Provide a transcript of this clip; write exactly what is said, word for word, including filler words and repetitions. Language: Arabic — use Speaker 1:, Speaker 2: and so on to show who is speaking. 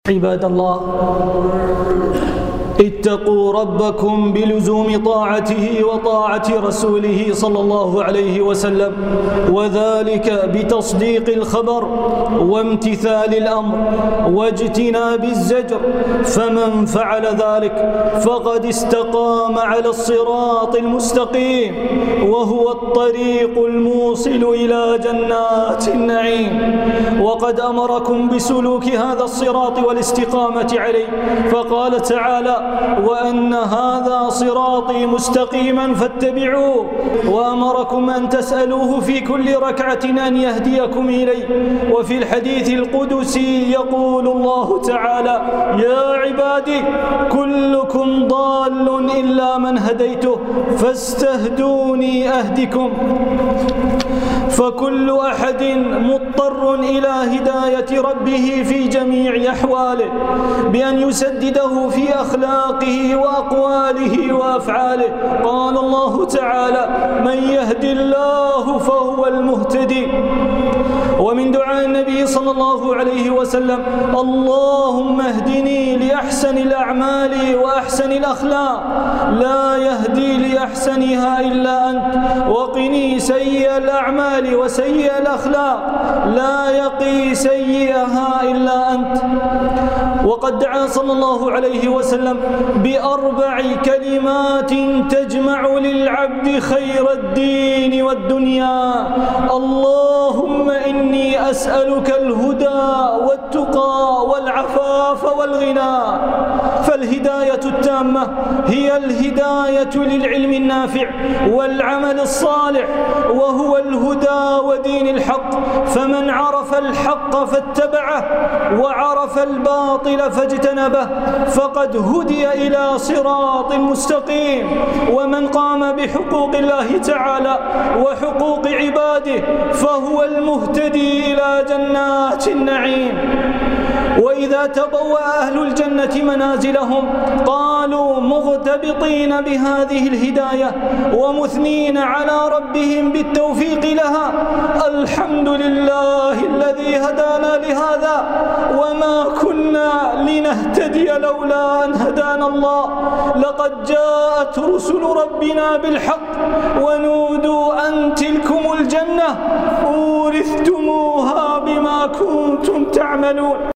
Speaker 1: عباد الله، اتقوا ربكم بلزوم طاعته وطاعة رسوله صلى الله عليه وسلم، وذلك بتصديق الخبر وامتثال الأمر واجتناب الزجر، فمن فعل ذلك فقد استقام على الصراط المستقيم، وهو الطريق الموصل إلى جنات النعيم. وقد أمركم بسلوك هذا الصراط والاستقامة عليه، فقال تعالى: وأن هذا صراطي مستقيما فاتبعوه، وأمركم أن تسألوه في كل ركعة أن يهديكم إليه. وفي الحديث القدسي يقول الله تعالى: يا عبادي كلكم ضال إلا من هديته فاستهدوني أهدكم. فكل أحد مضطر إلى هداية ربه في جميع أحواله، بأن يسدده في أخلاقه وأقواله وأفعاله. قال الله تعالى: من يهد الله فهو المهتدي. ومن دعاء النبي صلى الله عليه وسلم: اللهم اهدني لأحسن الأعمال وأحسن الأخلاق، لا يهدي لأحسنها إلا أنت، وقني سيئ الأعمال وسيئ الأخلاق، لا يقي سيئها إلا أنت. وقد دعا صلى الله عليه وسلم بأربع كلمات تجمع للعبد خير الدين والدنيا: اللهم إني أسألك الهدى والتقى والعفاف والغنى. فالهداية التامة هي الهداية للعلم النافع والعمل الصالح، وهو الهدى ودين الحق. فمن عرف الحق فاتبعه وعرف الباطل فاجتنبه فقد هدي إلى صراط مستقيم. ومن قام بحقوق الله تعالى وحقوق عباده فهو المهتدي إلى جنات النعيم. وإذا تبوأ أهل الجنة منازلهم قالوا مغتبطين بهذه الهداية ومثنين على ربهم بالتوفيق لها: الحمد لله الذي هدانا لهذا وما كنا لنهتدي لولا أن هدانا الله، لقد جاءت رسل ربنا بالحق ونودوا أن تلكم الجنة أورثتموها بما كنتم تعملون.